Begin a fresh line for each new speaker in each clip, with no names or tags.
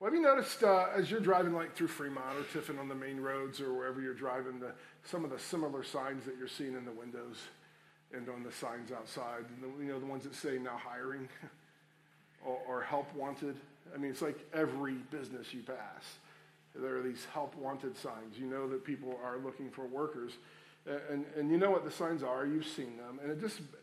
Well, have you noticed as you're driving like through Fremont or Tiffin on the main roads or wherever you're driving, some of the similar signs that you're seeing in the windows and on the signs outside, the ones that say now hiring or help wanted? I mean, it's like every business you pass, there are these help wanted signs. You know that people are looking for workers. And you know what the signs are. You've seen them. And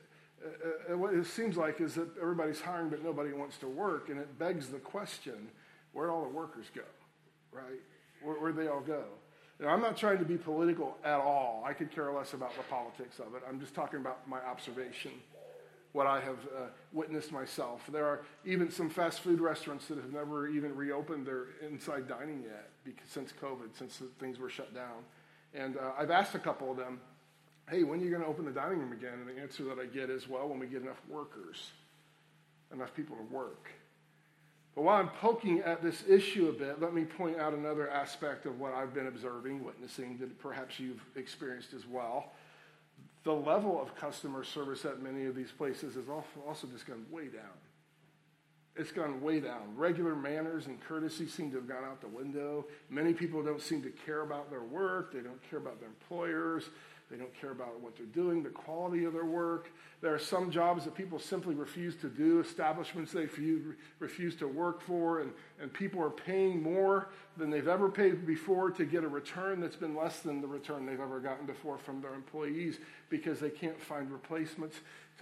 what it seems like is that everybody's hiring, but nobody wants to work. And it begs the question, where'd all the workers go, right? Where'd they all go? Now, I'm not trying to be political at all. I could care less about the politics of it. I'm just talking about my observation, what I have witnessed myself. There are even some fast food restaurants that have never even reopened their inside dining yet since COVID, since things were shut down. And I've asked a couple of them, hey, when are you going to open the dining room again? And the answer that I get is, well, when we get enough workers, enough people to work. But while I'm poking at this issue a bit, let me point out another aspect of what I've been observing, witnessing, that perhaps you've experienced as well. The level of customer service at many of these places has also just gone way down. It's gone way down. Regular manners and courtesy seem to have gone out the window. Many people don't seem to care about their work. They don't care about their employers. They don't care about what they're doing, the quality of their work. There are some jobs that people simply refuse to do, establishments they refuse to work for, and people are paying more than they've ever paid before to get a return that's been less than the return they've ever gotten before from their employees because they can't find replacements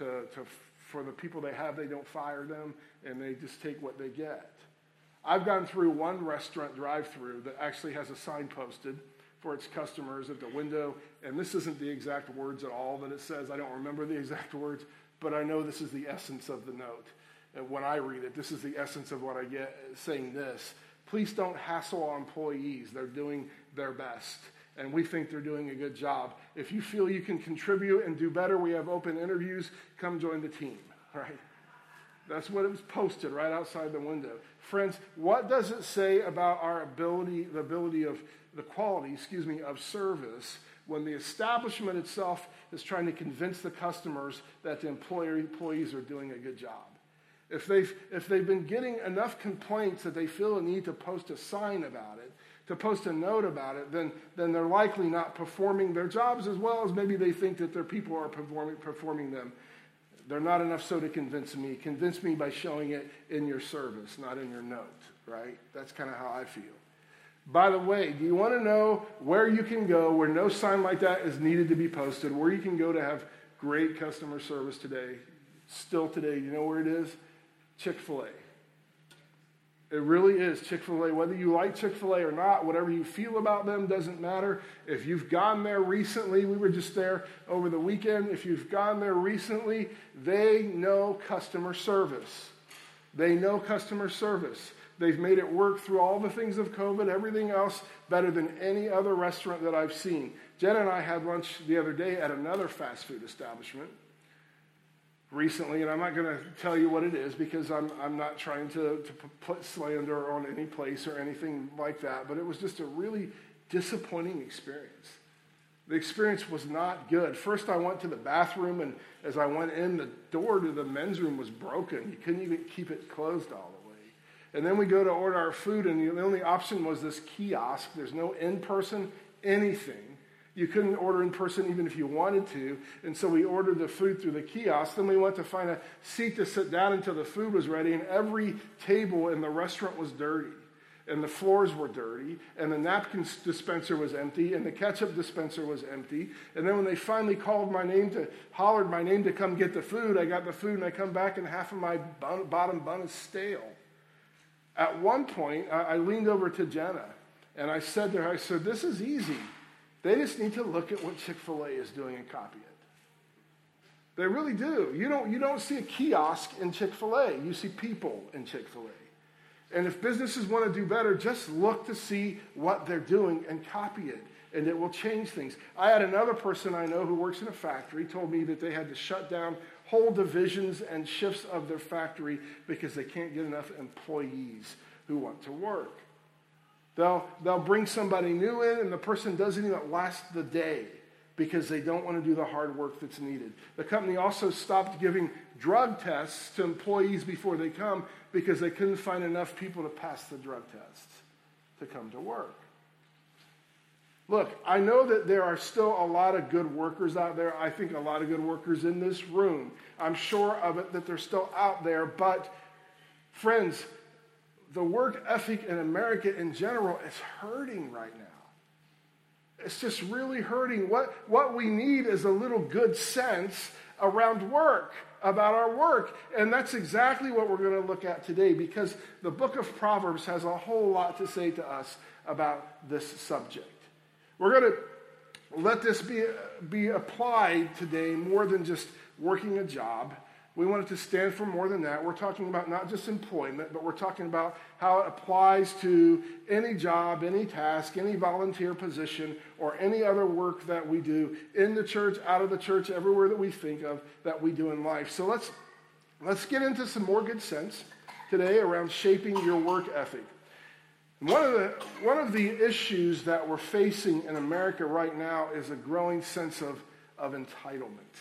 for the people they have. They don't fire them, and they just take what they get. I've gone through one restaurant drive-through that actually has a sign posted for its customers at the window, and this isn't the exact words at all that it says. I don't remember the exact words, but I know this is the essence of the note. And when I read it, this is the essence of what I get saying this. Please don't hassle our employees. They're doing their best, and we think they're doing a good job. If you feel you can contribute and do better, we have open interviews. Come join the team, right? That's what it was posted right outside the window. Friends, what does it say about our the quality of service when the establishment itself is trying to convince the customers that the employees are doing a good job? If they've been getting enough complaints that they feel a need to post a sign about it, to post a note about it, then they're likely not performing their jobs as well as maybe they think that their people are performing them. They're not enough so to convince me. Convince me by showing it in your service, not in your note, right? That's kind of how I feel. By the way, do you want to know where you can go where no sign like that is needed to be posted, where you can go to have great customer service today, still today? You know where it is? Chick-fil-A. It really is Chick-fil-A. Whether you like Chick-fil-A or not, whatever you feel about them doesn't matter. If you've gone there recently, we were just there over the weekend. If you've gone there recently, they know customer service. They know customer service. They've made it work through all the things of COVID, everything else, better than any other restaurant that I've seen. Jen and I had lunch the other day at another fast food establishment recently, and I'm not going to tell you what it is because I'm not trying to put slander on any place or anything like that, but it was just a really disappointing experience. The experience was not good. First, I went to the bathroom, and as I went in, the door to the men's room was broken. You couldn't even keep it closed all the way. And then we go to order our food, and the only option was this kiosk. There's no in-person anything. You couldn't order in person even if you wanted to. And so we ordered the food through the kiosk. Then we went to find a seat to sit down until the food was ready. And every table in the restaurant was dirty. And the floors were dirty. And the napkin dispenser was empty. And the ketchup dispenser was empty. And then when they finally hollered my name to come get the food, I got the food and I come back and half of my bottom bun is stale. At one point, I leaned over to Jenna. And I said to her, this is easy. They just need to look at what Chick-fil-A is doing and copy it. They really do. You don't see a kiosk in Chick-fil-A. You see people in Chick-fil-A. And if businesses want to do better, just look to see what they're doing and copy it. And it will change things. I had another person I know who works in a factory told me that they had to shut down whole divisions and shifts of their factory because they can't get enough employees who want to work. They'll bring somebody new in, and the person doesn't even last the day because they don't want to do the hard work that's needed. The company also stopped giving drug tests to employees before they come because they couldn't find enough people to pass the drug tests to come to work. Look, I know that there are still a lot of good workers out there. I think a lot of good workers in this room. I'm sure of it that they're still out there. But, friends, the work ethic in America in general is hurting right now. It's just really hurting. What we need is a little good sense around work, about our work. And that's exactly what we're going to look at today, because the book of Proverbs has a whole lot to say to us about this subject. We're going to let this be applied today more than just working a job. We want it to stand for more than that. We're talking about not just employment, but we're talking about how it applies to any job, any task, any volunteer position, or any other work that we do in the church, out of the church, everywhere that we think of that we do in life. So let's get into some more good sense today around shaping your work ethic. One of the issues that we're facing in America right now is a growing sense of entitlement.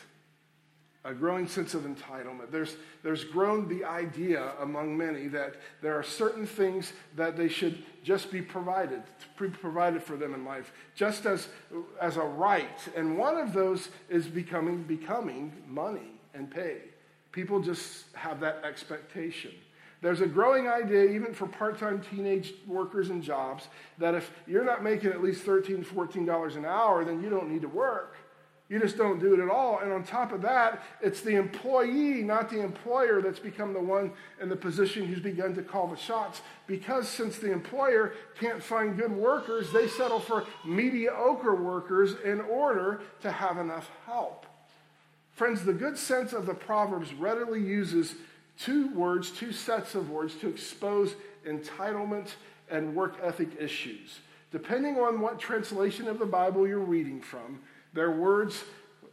A growing sense of entitlement. There's grown the idea among many that there are certain things that they should just be provided for them in life, just as a right. And one of those is becoming money and pay. People just have that expectation. There's a growing idea, even for part-time teenage workers and jobs, that if you're not making at least $13, $14 an hour, then you don't need to work. You just don't do it at all. And on top of that, it's the employee, not the employer, that's become the one in the position who's begun to call the shots. Because since the employer can't find good workers, they settle for mediocre workers in order to have enough help. Friends, the good sense of the Proverbs readily uses two sets of words to expose entitlement and work ethic issues. Depending on what translation of the Bible you're reading from, the words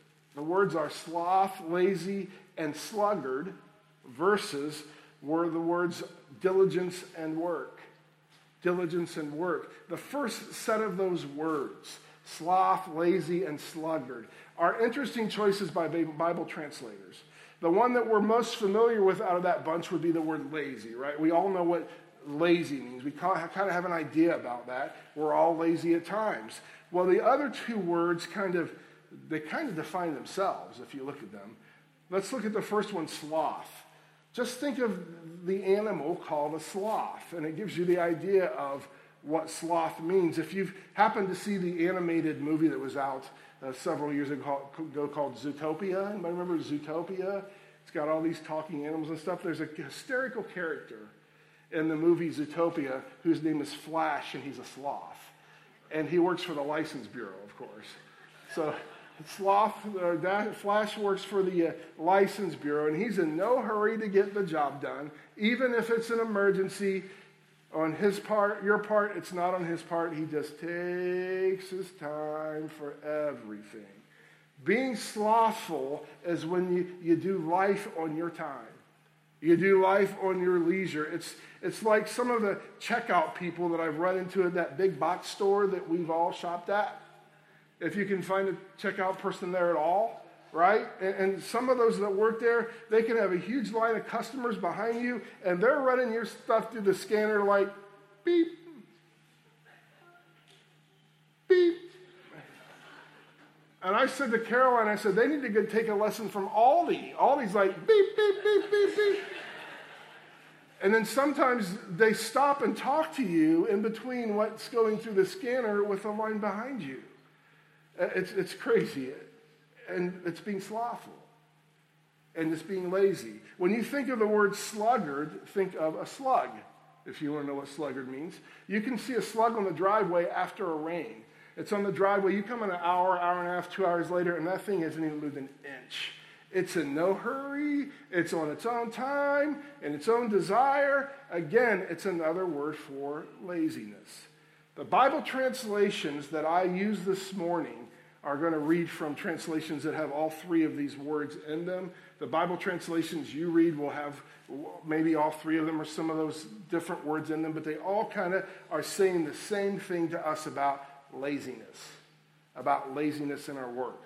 are sloth, lazy, and sluggard, versus were the words diligence and work. Diligence and work. The first set of those words, sloth, lazy, and sluggard, are interesting choices by Bible translators. The one that we're most familiar with out of that bunch would be the word lazy, right? We all know what lazy means. We kind of have an idea about that. We're all lazy at times. Well, the other two words kind of define themselves if you look at them. Let's look at the first one, sloth. Just think of the animal called a sloth, and it gives you the idea of what sloth means. If you've happened to see the animated movie that was out several years ago called Zootopia, anybody remember Zootopia? It's got all these talking animals and stuff. There's a hysterical character in the movie Zootopia whose name is Flash, and he's a sloth. And he works for the License Bureau, of course. So Flash works for the License Bureau, and he's in no hurry to get the job done, even if it's an emergency on his part, your part, it's not on his part. He just takes his time for everything. Being slothful is when you do life on your time. You do life on your leisure. It's like some of the checkout people that I've run into at that big box store that we've all shopped at. If you can find a checkout person there at all, right? And some of those that work there, they can have a huge line of customers behind you, and they're running your stuff through the scanner like, beep, beep. And I said to Caroline, I said, they need to go take a lesson from Aldi. Aldi's like, beep, beep, beep, beep, beep. And then sometimes they stop and talk to you in between what's going through the scanner with the line behind you. It's crazy. And it's being slothful. And it's being lazy. When you think of the word sluggard, think of a slug, if you want to know what sluggard means. You can see a slug on the driveway after a rain. It's on the driveway. You come in an hour, hour and a half, 2 hours later, and that thing hasn't even moved an inch. It's in no hurry. It's on its own time and its own desire. Again, it's another word for laziness. The Bible translations that I use this morning are going to read from translations that have all three of these words in them. The Bible translations you read will have maybe all three of them or some of those different words in them, but they all kind of are saying the same thing to us about laziness, about laziness in our work.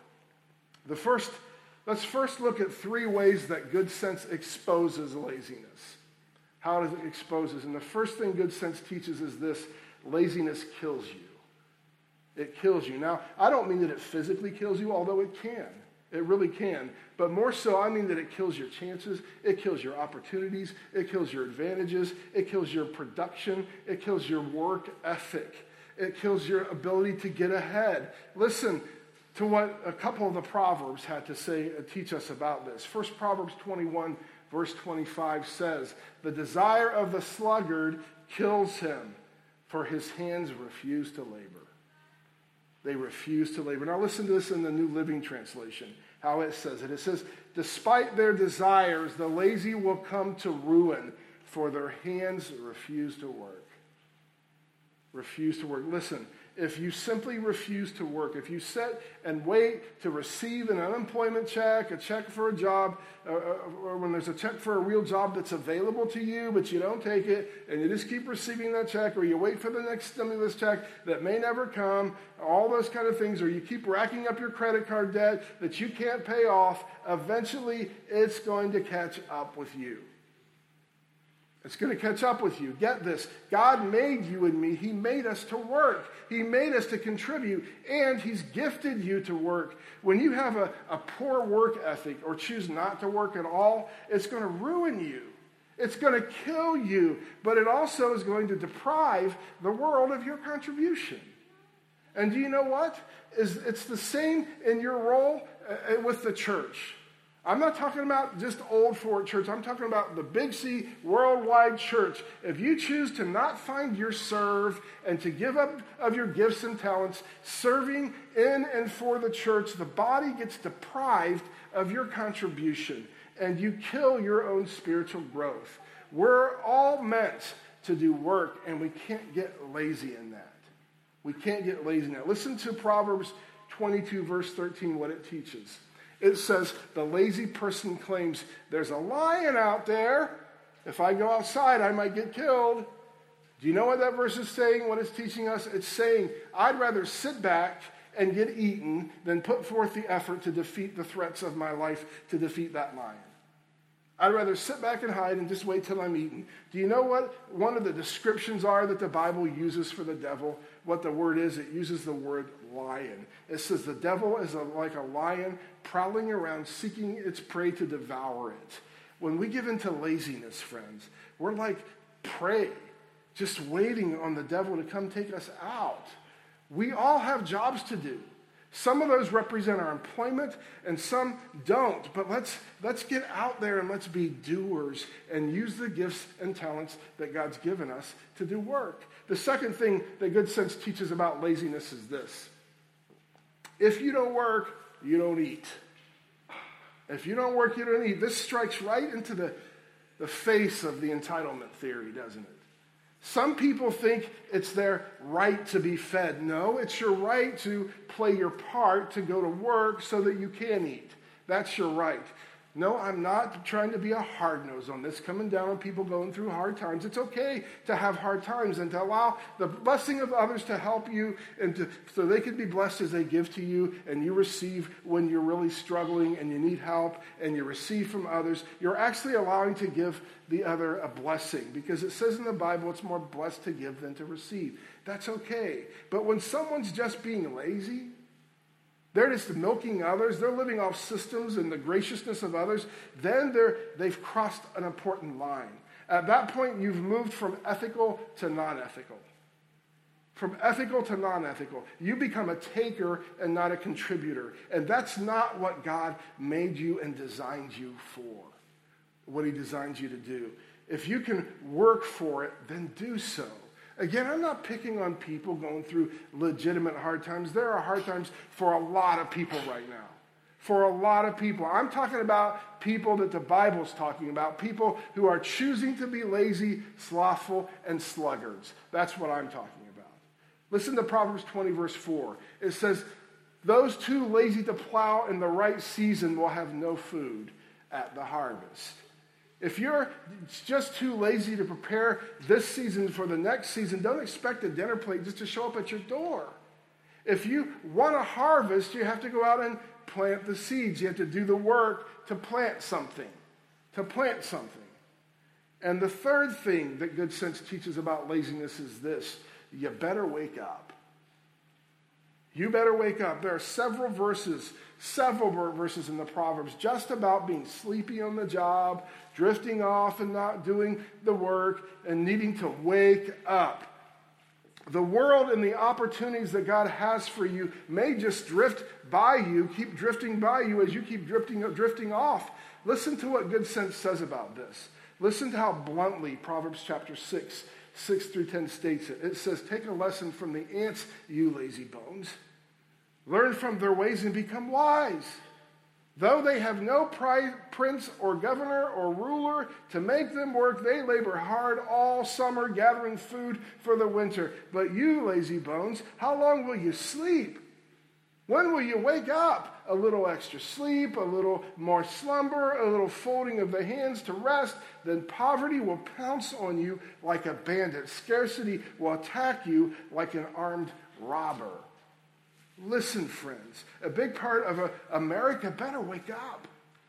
Let's first look at 3 ways that good sense exposes laziness. How does it expose us? And the first thing good sense teaches is this: laziness kills you. It kills you. Now, I don't mean that it physically kills you, although it can. It really can. But more so, I mean that it kills your chances, it kills your opportunities, it kills your advantages, it kills your production, it kills your work ethic, it kills your ability to get ahead. Listen to what a couple of the Proverbs had to say, teach us about this. First, Proverbs 21, verse 25 says, "The desire of the sluggard kills him, for his hands refuse to labor." They refuse to labor. Now listen to this in the New Living Translation, how it says it. It says, "Despite their desires, the lazy will come to ruin, for their hands refuse to work." Refuse to work. Listen, if you simply refuse to work, if you sit and wait to receive an unemployment check, a check for a job, or when there's a check for a real job that's available to you, but you don't take it, and you just keep receiving that check, or you wait for the next stimulus check that may never come, all those kind of things, or you keep racking up your credit card debt that you can't pay off, eventually it's going to catch up with you. It's going to catch up with you. Get this. God made you and me. He made us to work. He made us to contribute, and he's gifted you to work. When you have a poor work ethic or choose not to work at all, it's going to ruin you. It's going to kill you, but it also is going to deprive the world of your contribution. And do you know what? It's the same in your role with the church. I'm not talking about just Old Fort Church. I'm talking about the Big C worldwide church. If you choose to not find your serve and to give up of your gifts and talents, serving in and for the church, the body gets deprived of your contribution, and you kill your own spiritual growth. We're all meant to do work, and we can't get lazy in that. We can't get lazy in that. Listen to Proverbs 22, verse 13, what it teaches. It says, "The lazy person claims, 'There's a lion out there. If I go outside, I might get killed.'" Do you know what that verse is saying, what it's teaching us? It's saying, I'd rather sit back and get eaten than put forth the effort to defeat the threats of my life to defeat that lion. I'd rather sit back and hide and just wait till I'm eaten. Do you know what one of the descriptions are that the Bible uses for the devil? What the word is, it uses the word lion. It says the devil is like a lion prowling around seeking its prey to devour it. When we give into laziness, friends, we're like prey, just waiting on the devil to come take us out. We all have jobs to do. Some of those represent our employment and some don't. But let's get out there and let's be doers and use the gifts and talents that God's given us to do work. The second thing that good sense teaches about laziness is this. If you don't work, you don't eat. If you don't work, you don't eat. This strikes right into the face of the entitlement theory, doesn't it? Some people think it's their right to be fed. No, it's your right to play your part, to go to work so that you can eat. That's your right. No, I'm not trying to be a hard nose on this, coming down on people going through hard times. It's okay to have hard times and to allow the blessing of others to help you and so they can be blessed as they give to you and you receive when you're really struggling and you need help and you receive from others. You're actually allowing to give the other a blessing because it says in the Bible it's more blessed to give than to receive. That's okay. But when someone's just being lazy, they're just milking others, they're living off systems and the graciousness of others, then they've crossed an important line. At that point, you've moved from ethical to non-ethical. From ethical to non-ethical. You become a taker and not a contributor. And that's not what God made you and designed you for, what he designed you to do. If you can work for it, then do so. Again, I'm not picking on people going through legitimate hard times. There are hard times for a lot of people right now. For a lot of people. I'm talking about people that the Bible's talking about. People who are choosing to be lazy, slothful, and sluggards. That's what I'm talking about. Listen to Proverbs 20, verse 4. It says, "Those too lazy to plow in the right season will have no food at the harvest." If you're just too lazy to prepare this season for the next season, don't expect a dinner plate just to show up at your door. If you want to harvest, you have to go out and plant the seeds. You have to do the work to plant something. And the third thing that good sense teaches about laziness is this: you better wake up. You better wake up. There are several verses in the Proverbs just about being sleepy on the job, drifting off and not doing the work, and needing to wake up. The world and the opportunities that God has for you may just drift by you, keep drifting by you as you keep drifting off. Listen to what good sense says about this. Listen to how bluntly Proverbs chapter 6 through 10 states it. It says, take a lesson from the ants, you lazy bones. Learn from their ways and become wise. Though they have no prince or governor or ruler to make them work, they labor hard all summer gathering food for the winter. But you, lazy bones, how long will you sleep? When will you wake up? A little extra sleep, a little more slumber, a little folding of the hands to rest. Then poverty will pounce on you like a bandit. Scarcity will attack you like an armed robber. Listen, friends, a big part of America better wake up.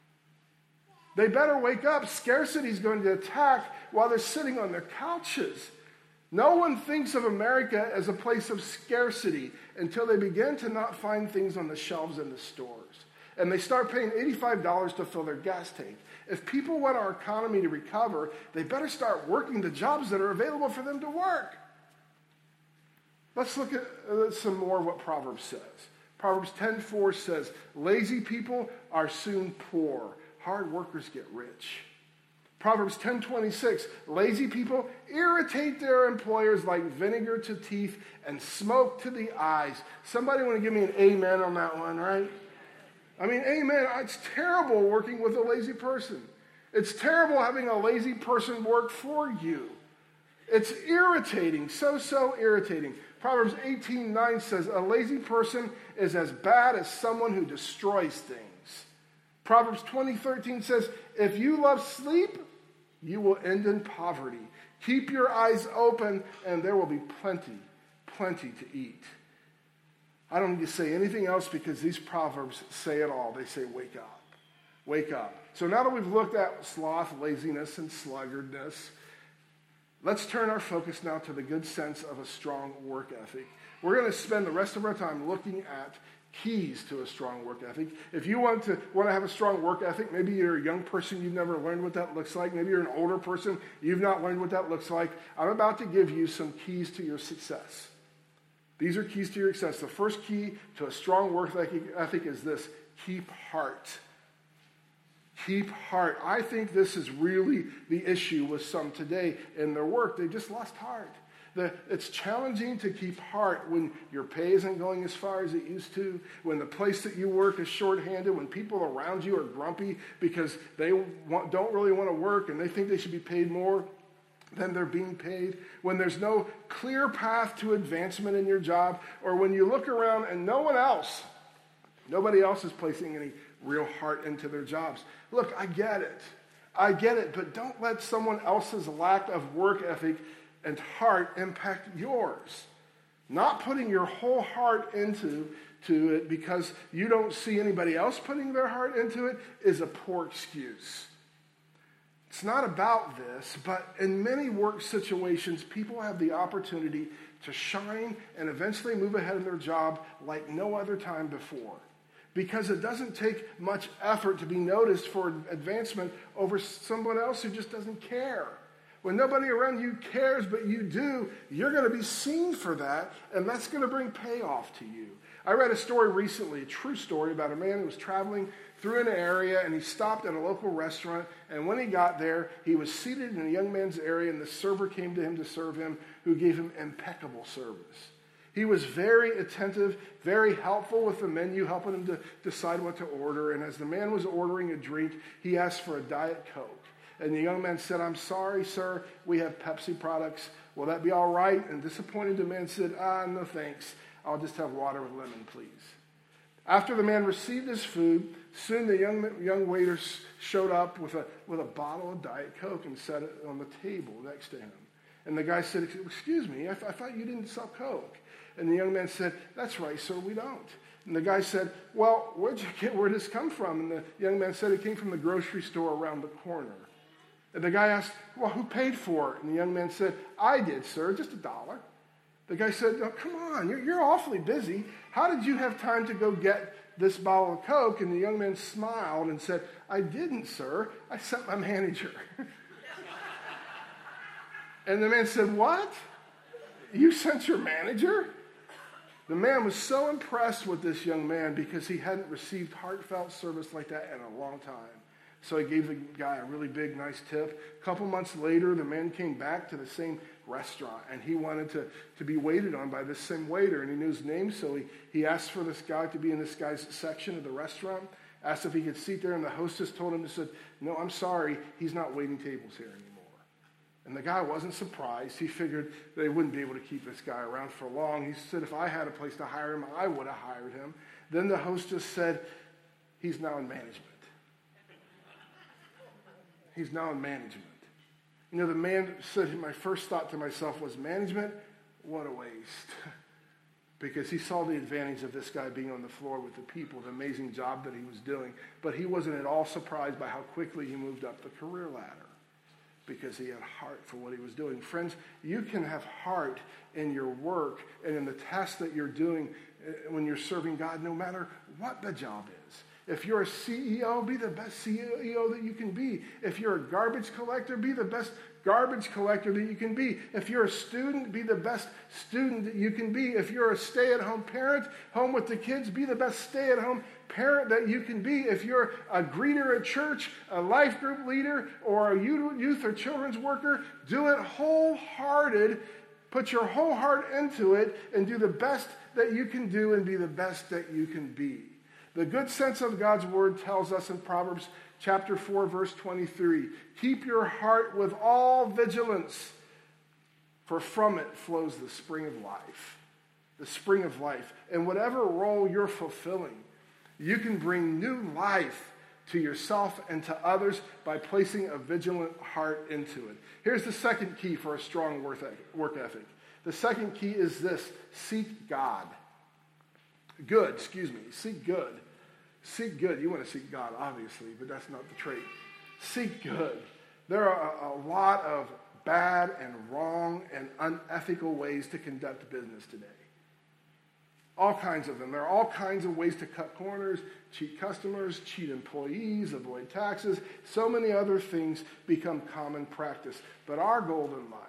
They better wake up. Scarcity is going to attack while they're sitting on their couches. No one thinks of America as a place of scarcity until they begin to not find things on the shelves in the stores. And they start paying $85 to fill their gas tank. If people want our economy to recover, they better start working the jobs that are available for them to work. Let's look at some more of what Proverbs says. Proverbs 10:4 says, lazy people are soon poor. Hard workers get rich. Proverbs 10:26, lazy people irritate their employers like vinegar to teeth and smoke to the eyes. Somebody want to give me an amen on that one, right? I mean, amen. It's terrible working with a lazy person. It's terrible having a lazy person work for you. It's irritating, so irritating. Proverbs 18:9 says, a lazy person is as bad as someone who destroys things. Proverbs 20:13 says, if you love sleep, you will end in poverty. Keep your eyes open, and there will be plenty to eat. I don't need to say anything else because these Proverbs say it all. They say, wake up. Wake up. So now that we've looked at sloth, laziness, and sluggardness, let's turn our focus now to the good sense of a strong work ethic. We're going to spend the rest of our time looking at keys to a strong work ethic. If you want to have a strong work ethic, maybe you're a young person, you've never learned what that looks like. Maybe you're an older person, you've not learned what that looks like. I'm about to give you some keys to your success. These are keys to your success. The first key to a strong work ethic is this: keep heart. Keep heart. I think this is really the issue with some today in their work. They just lost heart. It's challenging to keep heart when your pay isn't going as far as it used to, when the place that you work is shorthanded, when people around you are grumpy because they don't really want to work and they think they should be paid more than they're being paid, when there's no clear path to advancement in your job, or when you look around and nobody else is placing any real heart into their jobs. Look, I get it, but don't let someone else's lack of work ethic and heart impact yours. Not putting your whole heart into it because you don't see anybody else putting their heart into it is a poor excuse. It's not about this, but in many work situations, people have the opportunity to shine and eventually move ahead in their job like no other time before. Because it doesn't take much effort to be noticed for advancement over someone else who just doesn't care. When nobody around you cares, but you do, you're going to be seen for that, and that's going to bring payoff to you. I read a story recently, a true story, about a man who was traveling through an area, and he stopped at a local restaurant, and when he got there, he was seated in a young man's area, and the server came to him to serve him, who gave him impeccable service. He was very attentive, very helpful with the menu, helping him to decide what to order, and as the man was ordering a drink, he asked for a Diet Coke. And the young man said, "I'm sorry, sir, we have Pepsi products. Will that be all right?" And disappointed, the man said, "No thanks. I'll just have water with lemon, please." After the man received his food, soon the young waiter showed up with a bottle of Diet Coke and set it on the table next to him. And the guy said, "Excuse me, I thought you didn't sell Coke." And the young man said, "That's right, sir, we don't." And the guy said, "Well, where'd you get where this come from?" And the young man said, "It came from the grocery store around the corner." And the guy asked, "Well, who paid for it?" And the young man said, "I did, sir, just $1." The guy said, "Oh, come on, you're awfully busy. How did you have time to go get this bottle of Coke?" And the young man smiled and said, "I didn't, sir. I sent my manager." And the man said, "What? You sent your manager?" The man was so impressed with this young man because he hadn't received heartfelt service like that in a long time. So he gave the guy a really big, nice tip. A couple months later, the man came back to the same restaurant, and he wanted to be waited on by this same waiter, and he knew his name, so he asked for this guy to be in this guy's section of the restaurant, asked if he could sit there, and the hostess told him, said, "No, I'm sorry, he's not waiting tables here anymore." And the guy wasn't surprised. He figured they wouldn't be able to keep this guy around for long. He said, "If I had a place to hire him, I would have hired him." Then the hostess said, "He's now in management." He's now in management. You know, the man said, "My first thought to myself was, management? What a waste." Because he saw the advantage of this guy being on the floor with the people, the amazing job that he was doing. But he wasn't at all surprised by how quickly he moved up the career ladder because he had heart for what he was doing. Friends, you can have heart in your work and in the tasks that you're doing when you're serving God, no matter what the job is. If you're a CEO, be the best CEO that you can be. If you're a garbage collector, be the best garbage collector that you can be. If you're a student, be the best student that you can be. If you're a stay-at-home parent, home with the kids, be the best stay-at-home parent that you can be. If you're a greeter at church, a life group leader, or a youth or children's worker, do it wholehearted. Put your whole heart into it and do the best that you can do and be the best that you can be. The good sense of God's word tells us in Proverbs chapter 4, verse 23, "Keep your heart with all vigilance, for from it flows the spring of life." The spring of life. And whatever role you're fulfilling, you can bring new life to yourself and to others by placing a vigilant heart into it. Here's the second key for a strong work ethic. The second key is this: seek God. Seek good. Seek good. You want to seek God, obviously, but that's not the trait. Seek good. There are a lot of bad and wrong and unethical ways to conduct business today. All kinds of them. There are all kinds of ways to cut corners, cheat customers, cheat employees, avoid taxes. So many other things become common practice. But our goal in life,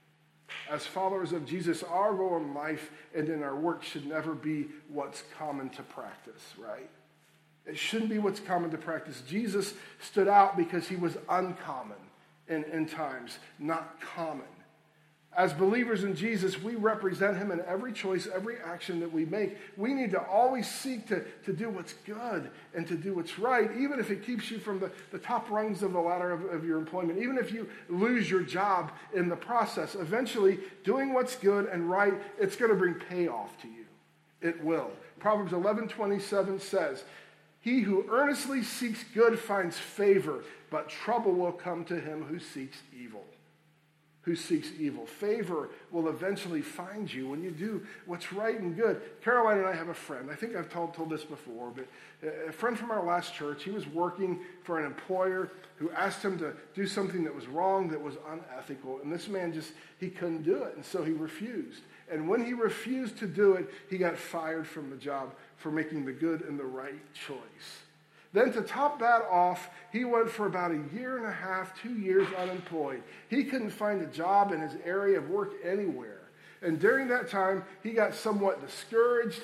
as followers of Jesus, our goal in life and in our work should never be what's common to practice, right? It shouldn't be what's common to practice. Jesus stood out because he was uncommon in times, not common. As believers in Jesus, we represent him in every choice, every action that we make. We need to always seek to do what's good and to do what's right, even if it keeps you from the top rungs of the ladder of your employment, even if you lose your job in the process. Eventually, doing what's good and right, it's going to bring payoff to you. It will. Proverbs 11:27 says, "He who earnestly seeks good finds favor, but trouble will come to him who seeks evil." Who seeks evil. Favor will eventually find you when you do what's right and good. Caroline and I have a friend. I think I've told this before, but a friend from our last church, he was working for an employer who asked him to do something that was wrong, that was unethical. And this man he couldn't do it. And so he refused. And when he refused to do it, he got fired from the job for making the good and the right choice. Then to top that off, he went for about 1.5 years, 2 years unemployed. He couldn't find a job in his area of work anywhere. And during that time, he got somewhat discouraged.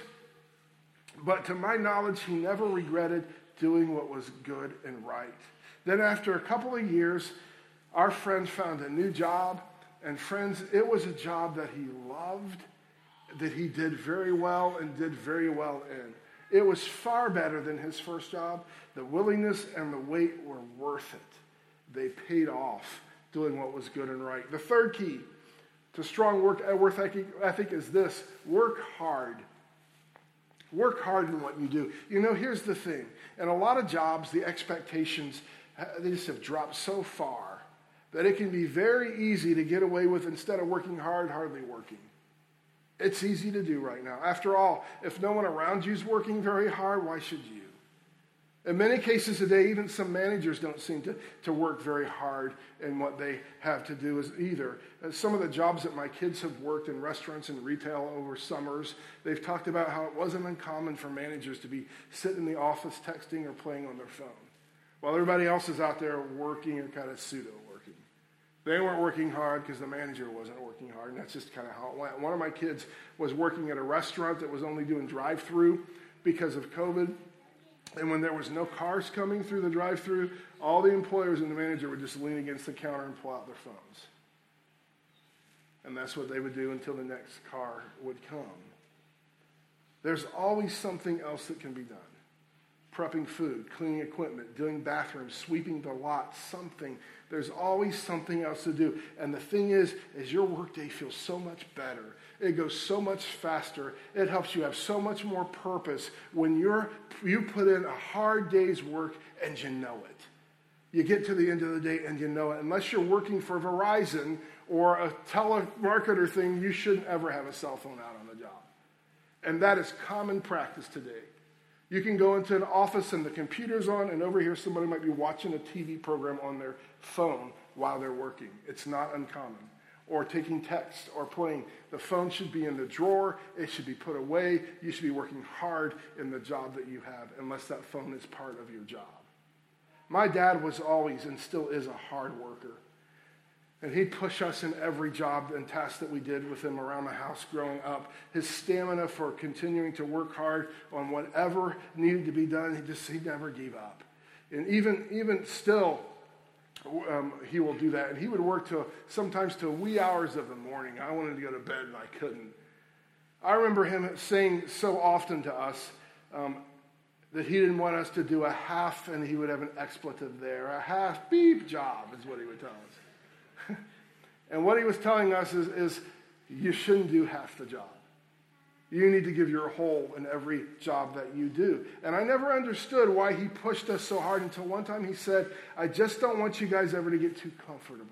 But to my knowledge, he never regretted doing what was good and right. Then after a couple of years, our friend found a new job. And friends, it was a job that he loved, that he did very well and did very well in. It was far better than his first job. The willingness and the wait were worth it. They paid off doing what was good and right. The third key to strong work ethic is this: work hard. Work hard in what you do. You know, here's the thing. In a lot of jobs, the expectations, they just have dropped so far that it can be very easy to get away with, instead of working hard, hardly working. It's easy to do right now. After all, if no one around you is working very hard, why should you? In many cases today, even some managers don't seem to work very hard in what they have to do either. Some of the jobs that my kids have worked in restaurants and retail over summers, they've talked about how it wasn't uncommon for managers to be sitting in the office texting or playing on their phone, while everybody else is out there working or kind of pseudo-working. They weren't working hard because the manager wasn't working hard, and that's just kind of how it went. One of my kids was working at a restaurant that was only doing drive-through because of COVID. And when there was no cars coming through the drive-thru, all the employers and the manager would just lean against the counter and pull out their phones. And that's what they would do until the next car would come. There's always something else that can be done. Prepping food, cleaning equipment, doing bathrooms, sweeping the lot, something. There's always something else to do. And the thing is your workday feels so much better. It goes so much faster. It helps you have so much more purpose when you put in a hard day's work and you know it. You get to the end of the day and you know it. Unless you're working for Verizon or a telemarketer thing, you shouldn't ever have a cell phone out on the job. And that is common practice today. You can go into an office and the computer's on, and over here somebody might be watching a TV program on their phone while they're working. It's not uncommon. Or taking text or playing. The phone should be in the drawer. It should be put away. You should be working hard in the job that you have, unless that phone is part of your job. My dad was always and still is a hard worker. And he'd push us in every job and task that we did with him around the house growing up. His stamina for continuing to work hard on whatever needed to be done, he never gave up. And even still, he will do that. And he would work sometimes till wee hours of the morning. I wanted to go to bed and I couldn't. I remember him saying so often to us that he didn't want us to do a half, and he would have an expletive there. A half beep job is what he would tell us. And what he was telling us is you shouldn't do half the job. You need to give your whole in every job that you do. And I never understood why he pushed us so hard until one time he said, I just don't want you guys ever to get too comfortable.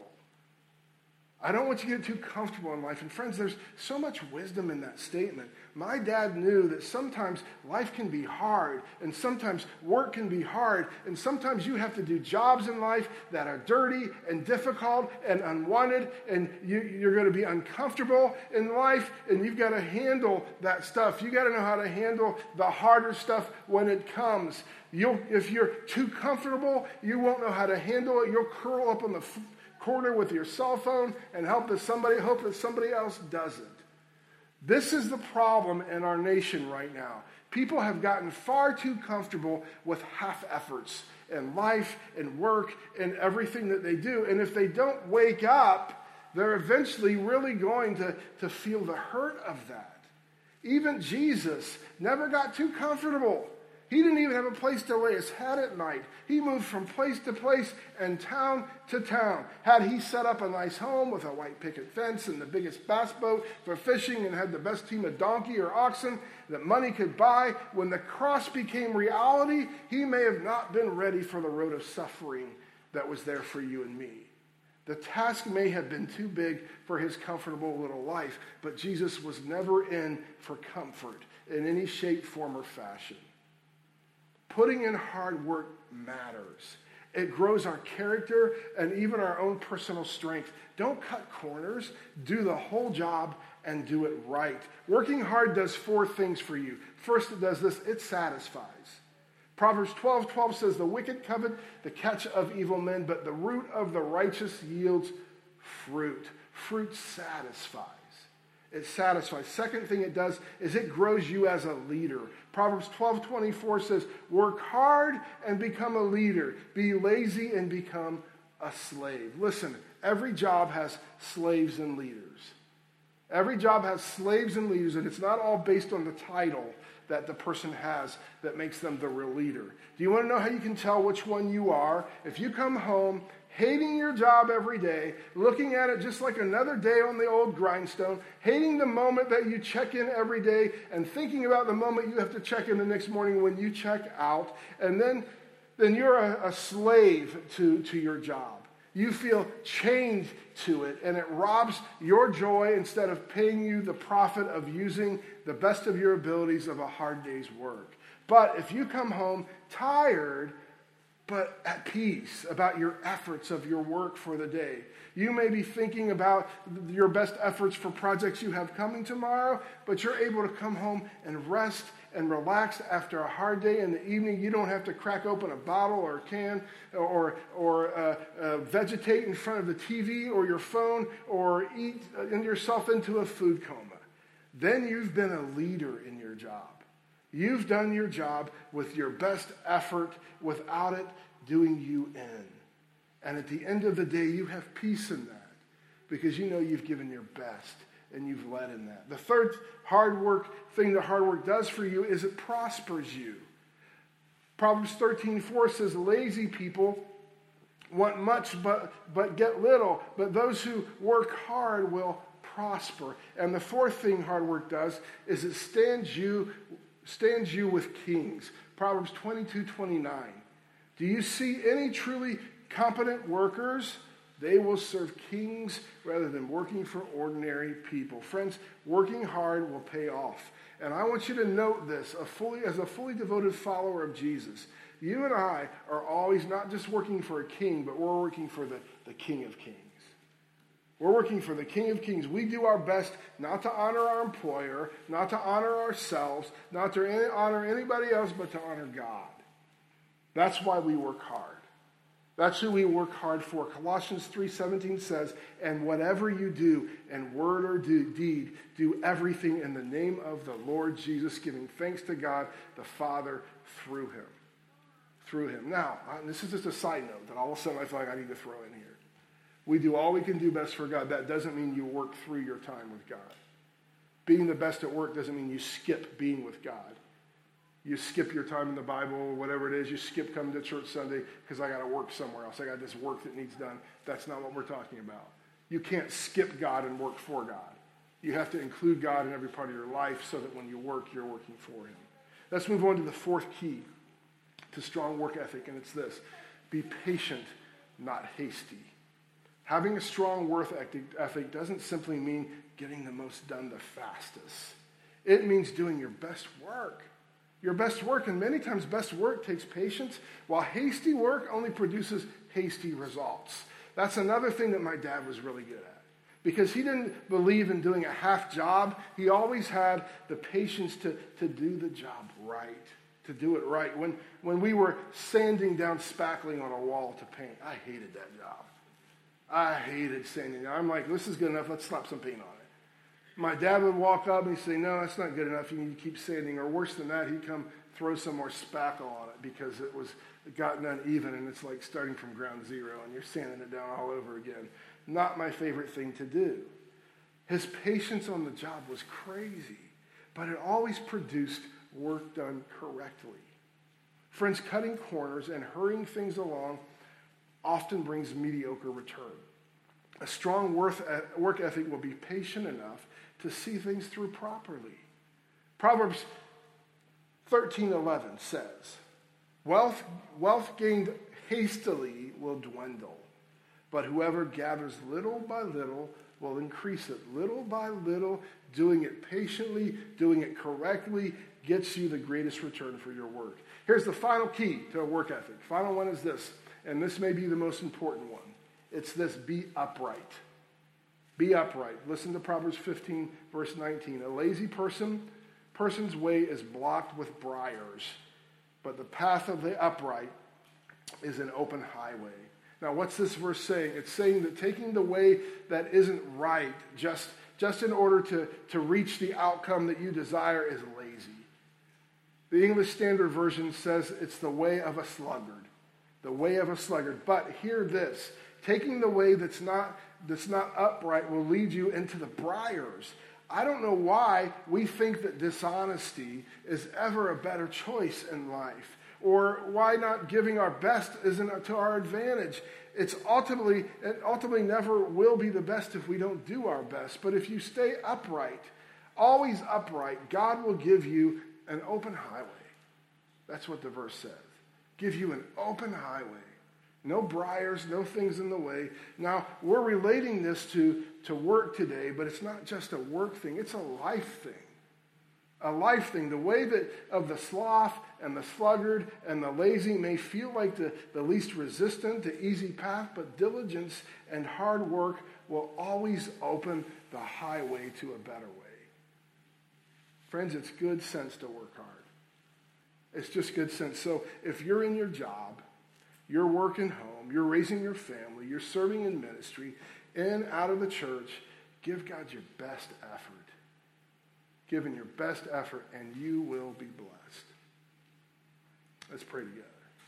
I don't want you to get too comfortable in life. And friends, there's so much wisdom in that statement. My dad knew that sometimes life can be hard, and sometimes work can be hard, and sometimes you have to do jobs in life that are dirty and difficult and unwanted, and you're going to be uncomfortable in life, and you've got to handle that stuff. You got to know how to handle the harder stuff when it comes. If you're too comfortable, you won't know how to handle it. You'll curl up on the corner with your cell phone and hope that somebody else doesn't. This is the problem in our nation right now. People have gotten far too comfortable with half efforts in life and work and everything that they do. And if they don't wake up, they're eventually really going to feel the hurt of that. Even Jesus never got too comfortable. He didn't even have a place to lay his head at night. He moved from place to place and town to town. Had he set up a nice home with a white picket fence and the biggest bass boat for fishing and had the best team of donkey or oxen that money could buy, when the cross became reality, he may have not been ready for the road of suffering that was there for you and me. The task may have been too big for his comfortable little life, but Jesus was never in for comfort in any shape, form, or fashion. Putting in hard work matters. It grows our character and even our own personal strength. Don't cut corners. Do the whole job and do it right. Working hard does 4 things for you. First, it does this. It satisfies. Proverbs 12:12 says, the wicked covet the catch of evil men, but the root of the righteous yields fruit. Fruit satisfies. It satisfies. Second thing it does is it grows you as a leader. Proverbs 12:24 says, work hard and become a leader. Be lazy and become a slave. Listen, every job has slaves and leaders. Every job has slaves and leaders, and it's not all based on the title that the person has that makes them the real leader. Do you want to know how you can tell which one you are? If you come home hating your job every day, looking at it just like another day on the old grindstone, hating the moment that you check in every day, and thinking about the moment you have to check in the next morning when you check out, and then you're a slave to your job. You feel chained to it, and it robs your joy instead of paying you the profit of using the best of your abilities of a hard day's work. But if you come home tired, but at peace about your efforts of your work for the day, you may be thinking about your best efforts for projects you have coming tomorrow, but you're able to come home and rest and relax after a hard day in the evening. You don't have to crack open a bottle or a can or vegetate in front of the TV or your phone or eat yourself into a food coma. Then you've been a leader in your job. You've done your job with your best effort without it doing you in. And at the end of the day, you have peace in that because you know you've given your best and you've led in that. The third thing that hard work does for you is it prospers you. Proverbs 13:4 says, lazy people want much but get little, but those who work hard will prosper. And the fourth thing hard work does is it stands you with kings. Proverbs 22:29. Do you see any truly competent workers? They will serve kings rather than working for ordinary people. Friends, working hard will pay off. And I want you to note this, as a fully devoted follower of Jesus, you and I are always not just working for a king, but we're working for the King of Kings. We're working for the King of Kings. We do our best not to honor our employer, not to honor ourselves, not to honor anybody else, but to honor God. That's why we work hard. That's who we work hard for. Colossians 3:17 says, and whatever you do, in word or deed, do everything in the name of the Lord Jesus, giving thanks to God the Father through him. Through him. Now, this is just a side note that all of a sudden I feel like I need to throw in here. We do all we can do best for God. That doesn't mean you work through your time with God. Being the best at work doesn't mean you skip being with God. You skip your time in the Bible or whatever it is. You skip coming to church Sunday because I got to work somewhere else. I got this work that needs done. That's not what we're talking about. You can't skip God and work for God. You have to include God in every part of your life so that when you work, you're working for him. Let's move on to the fourth key to strong work ethic, and it's this. Be patient, not hasty. Having a strong work ethic doesn't simply mean getting the most done the fastest. It means doing your best work. Your best work, and many times best work takes patience, while hasty work only produces hasty results. That's another thing that my dad was really good at. Because he didn't believe in doing a half job, he always had the patience to do the job right, to do it right. When we were sanding down spackling on a wall to paint, I hated that job. I hated sanding. I'm like, this is good enough, let's slap some paint on it. My dad would walk up and he'd say, no, that's not good enough, you need to keep sanding. Or worse than that, he'd come throw some more spackle on it because it gotten uneven and it's like starting from ground zero and you're sanding it down all over again. Not my favorite thing to do. His patience on the job was crazy, but it always produced work done correctly. Friends, cutting corners and hurrying things along often brings mediocre return. A strong work ethic will be patient enough to see things through properly. Proverbs 13:11 says, wealth gained hastily will dwindle, but whoever gathers little by little will increase it. Little by little, doing it patiently, doing it correctly, gets you the greatest return for your work. Here's the final key to a work ethic. Final one is this, and this may be the most important one. It's this: be upright. Be upright. Listen to Proverbs 15, verse 19. A lazy person's way is blocked with briars, but the path of the upright is an open highway. Now, what's this verse saying? It's saying that taking the way that isn't right just in order to reach the outcome that you desire is lazy. The English Standard Version says it's the way of a sluggard. The way of a sluggard. But hear this. Taking the way that's not upright will lead you into the briars. I don't know why we think that dishonesty is ever a better choice in life, or why not giving our best isn't to our advantage. It ultimately never will be the best if we don't do our best. But if you stay upright, always upright, God will give you an open highway. That's what the verse says. Give you an open highway. No briars, no things in the way. Now, we're relating this to work today, but it's not just a work thing. It's a life thing. A life thing. The way that of the sloth and the sluggard and the lazy may feel like the least resistant, the easy path, but diligence and hard work will always open the highway to a better way. Friends, it's good sense to work hard. It's just good sense. So if you're in your job, you're working home, you're raising your family, you're serving in ministry, in, out of the church, give God your best effort. Give him your best effort, and you will be blessed. Let's pray together.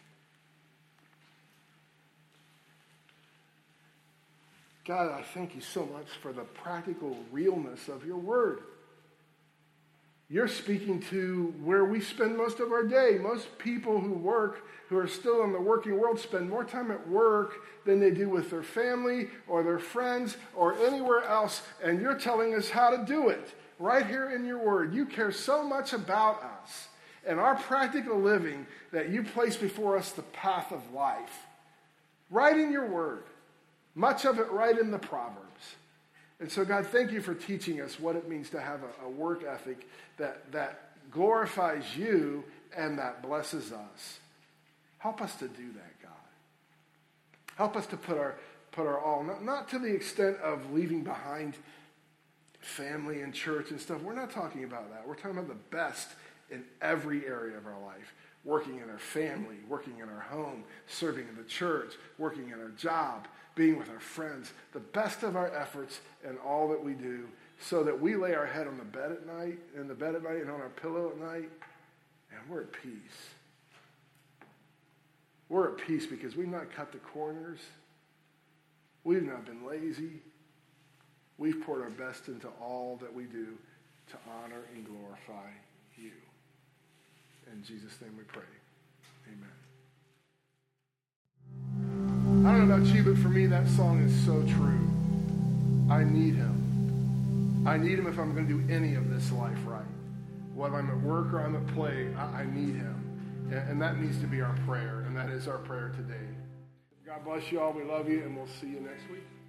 God, I thank you so much for the practical realness of your word. You're speaking to where we spend most of our day. Most people who work, who are still in the working world, spend more time at work than they do with their family or their friends or anywhere else. And you're telling us how to do it right here in your word. You care so much about us and our practical living that you place before us the path of life. Right in your word. Much of it right in the Proverbs. And so, God, thank you for teaching us what it means to have a work ethic that glorifies you and that blesses us. Help us to do that, God. Help us to put our all, not to the extent of leaving behind family and church and stuff. We're not talking about that. We're talking about the best in every area of our life. Working in our family, working in our home, serving in the church, working in our job, being with our friends, the best of our efforts in all that we do, so that we lay our head on the bed at night, and on our pillow at night, and we're at peace. We're at peace because we've not cut the corners. We've not been lazy. We've poured our best into all that we do to honor and glorify you. In Jesus' name we pray. Amen. I don't know about you, but for me, that song is so true. I need him. I need him if I'm going to do any of this life right. Whether I'm at work or I'm at play, I need him. And that needs to be our prayer, and that is our prayer today. God bless you all. We love you, and we'll see you next week.